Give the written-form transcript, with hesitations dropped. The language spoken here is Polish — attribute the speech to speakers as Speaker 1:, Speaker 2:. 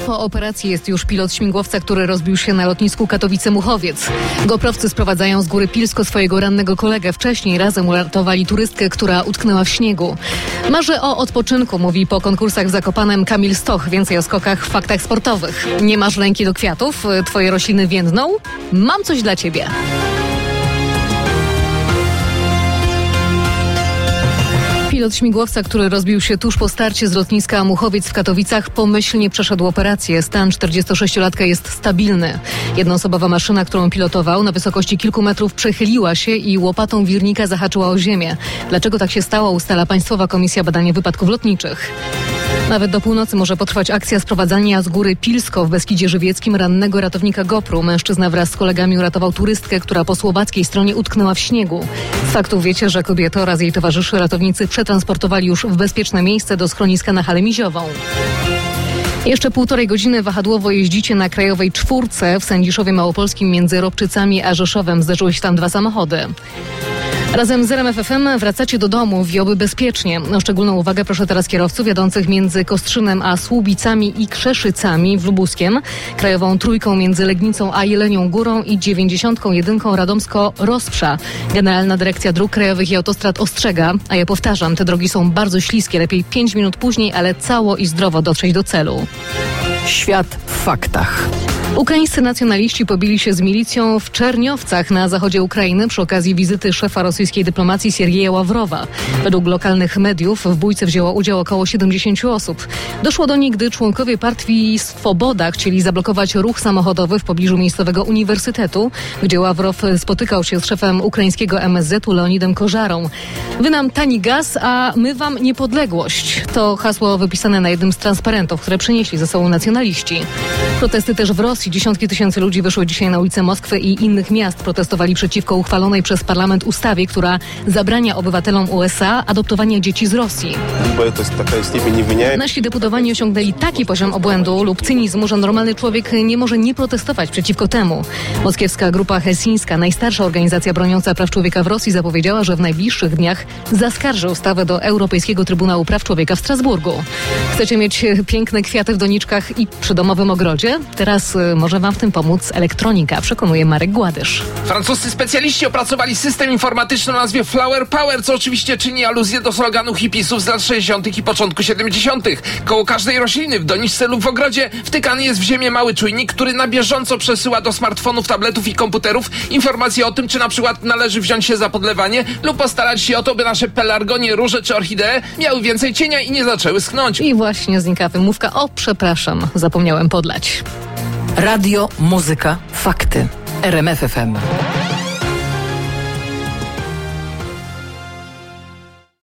Speaker 1: Po operacji jest już pilot śmigłowca, który rozbił się na lotnisku Katowice-Muchowiec. GoProwcy sprowadzają z góry Pilsko swojego rannego kolegę. Wcześniej razem uratowali turystkę, która utknęła w śniegu. Marzy o odpoczynku, mówi po konkursach w Zakopanem Kamil Stoch. Więcej o skokach w faktach sportowych. Nie masz ręki do kwiatów? Twoje rośliny więdną? Mam coś dla ciebie. Pilot śmigłowca, który rozbił się tuż po starcie z lotniska Muchowiec w Katowicach, pomyślnie przeszedł operację. Stan 46-latka jest stabilny. Jednoosobowa maszyna, którą pilotował, na wysokości kilku metrów przechyliła się i łopatą wirnika zahaczyła o ziemię. Dlaczego tak się stało, ustala Państwowa Komisja Badania Wypadków Lotniczych. Nawet do północy może potrwać akcja sprowadzania z góry Pilsko w Beskidzie Żywieckim rannego ratownika GoPru. Mężczyzna wraz z kolegami uratował turystkę, która po słowackiej stronie utknęła w śniegu. Z faktów wiecie, że kobietę oraz jej towarzyszy ratownicy przetransportowali już w bezpieczne miejsce do schroniska na Halę Miziową. Jeszcze 1,5 godziny wahadłowo jeździcie na Krajowej 4 w Sędziszowie Małopolskim między Robczycami a Rzeszowem. Zdarzyły się tam 2 samochody. Razem z RMF FM wracacie do domu, oby bezpiecznie. O szczególną uwagę proszę teraz kierowców jadących między Kostrzynem a Słubicami i Krzeszycami w Lubuskiem, Krajową 3 między Legnicą a Jelenią Górą i 91 Radomsko-Rozprza. Generalna Dyrekcja Dróg Krajowych i Autostrad ostrzega, a ja powtarzam, te drogi są bardzo śliskie, lepiej 5 minut później, ale cało i zdrowo dotrzeć do celu.
Speaker 2: Świat w faktach.
Speaker 1: Ukraińscy nacjonaliści pobili się z milicją w Czerniowcach na zachodzie Ukrainy przy okazji wizyty szefa rosyjskiej dyplomacji Siergieja Ławrowa. Według lokalnych mediów w bójce wzięło udział około 70 osób. Doszło do niej, gdy członkowie partii Swoboda chcieli zablokować ruch samochodowy w pobliżu miejscowego uniwersytetu, gdzie Ławrow spotykał się z szefem ukraińskiego MSZ-u Leonidem Kożarą. Wy nam tani gaz, a my wam niepodległość. To hasło wypisane na jednym z transparentów, które przynieśli ze sobą nacjonaliści. Protesty też w Rosji. Dziesiątki tysięcy ludzi wyszło dzisiaj na ulice Moskwy i innych miast. Protestowali przeciwko uchwalonej przez parlament ustawie, która zabrania obywatelom USA adoptowania dzieci z Rosji. Nasi deputowani osiągnęli taki poziom obłędu lub cynizmu, że normalny człowiek nie może nie protestować przeciwko temu. Moskiewska Grupa Helsińska, najstarsza organizacja broniąca praw człowieka w Rosji, zapowiedziała, że w najbliższych dniach zaskarży ustawę do Europejskiego Trybunału Praw Człowieka w Strasburgu. Chcecie mieć piękne kwiaty w doniczkach i przy domowym ogrodzie? Teraz może wam w tym pomóc elektronika, przekonuje Marek Gładysz.
Speaker 3: Francuscy specjaliści opracowali system informatyczny o nazwie Flower Power, co oczywiście czyni aluzję do sloganu hipisów z lat 60. i początku 70. Koło każdej rośliny w doniczce lub w ogrodzie wtykany jest w ziemię mały czujnik, który na bieżąco przesyła do smartfonów, tabletów i komputerów informacje o tym, czy na przykład należy wziąć się za podlewanie lub postarać się o to, by nasze pelargonie, róże czy orchidee miały więcej cienia i nie zaczęły schnąć.
Speaker 1: I właśnie znika wymówka: o, przepraszam, zapomniałem podlać.
Speaker 2: Radio, muzyka, fakty. RMF FM.